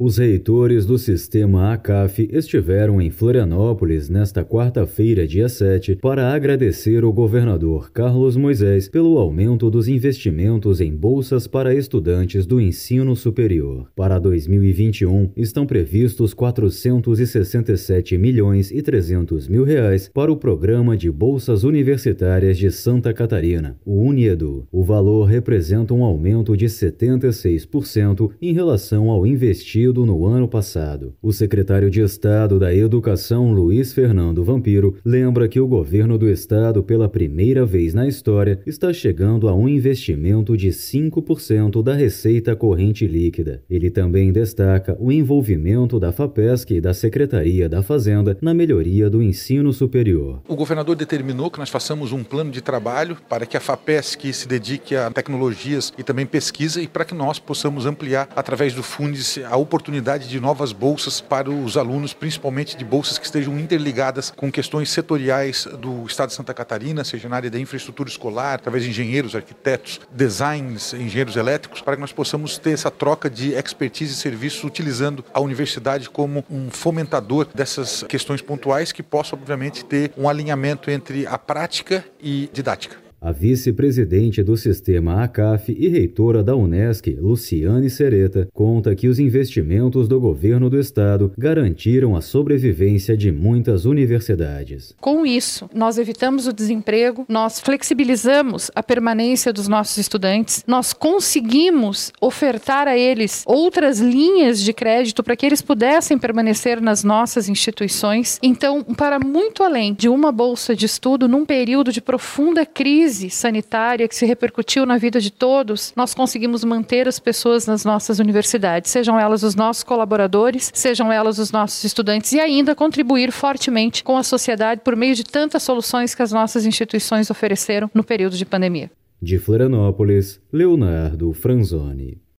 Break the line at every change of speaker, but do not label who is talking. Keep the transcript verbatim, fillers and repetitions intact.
Os reitores do sistema ACAF estiveram em Florianópolis nesta quarta-feira, dia sete, para agradecer ao governador Carlos Moisés pelo aumento dos investimentos em bolsas para estudantes do ensino superior. Para dois mil e vinte e um, estão previstos quatrocentos e sessenta e sete milhões e trezentos mil reais para o Programa de Bolsas Universitárias de Santa Catarina, o UniEdu. O valor representa um aumento de setenta e seis por cento em relação ao investido no ano passado. O secretário de Estado da Educação, Luiz Fernando Vampiro, lembra que o governo do estado, pela primeira vez na história, está chegando a um investimento de cinco por cento da receita corrente líquida. Ele também destaca o envolvimento da FAPESC e da Secretaria da Fazenda na melhoria do ensino superior.
O governador determinou que nós façamos um plano de trabalho para que a FAPESC se dedique a tecnologias e também pesquisa e para que nós possamos ampliar, através do Fundes, a oportunidade de novas bolsas para os alunos, principalmente de bolsas que estejam interligadas com questões setoriais do estado de Santa Catarina, seja na área da infraestrutura escolar, através de engenheiros, arquitetos, designers, engenheiros elétricos, para que nós possamos ter essa troca de expertise e serviços, utilizando a universidade como um fomentador dessas questões pontuais que possa, obviamente, ter um alinhamento entre a prática e didática.
A vice-presidente do sistema ACAF e reitora da Unesc, Luciane Sereta, conta que os investimentos do governo do estado garantiram a sobrevivência de muitas universidades.
Com isso, nós evitamos o desemprego, nós flexibilizamos a permanência dos nossos estudantes, nós conseguimos ofertar a eles outras linhas de crédito para que eles pudessem permanecer nas nossas instituições. Então, para muito além de uma bolsa de estudo num período de profunda crise sanitária que se repercutiu na vida de todos, nós conseguimos manter as pessoas nas nossas universidades, sejam elas os nossos colaboradores, sejam elas os nossos estudantes, e ainda contribuir fortemente com a sociedade por meio de tantas soluções que as nossas instituições ofereceram no período de pandemia.
De Florianópolis, Leonardo Franzoni.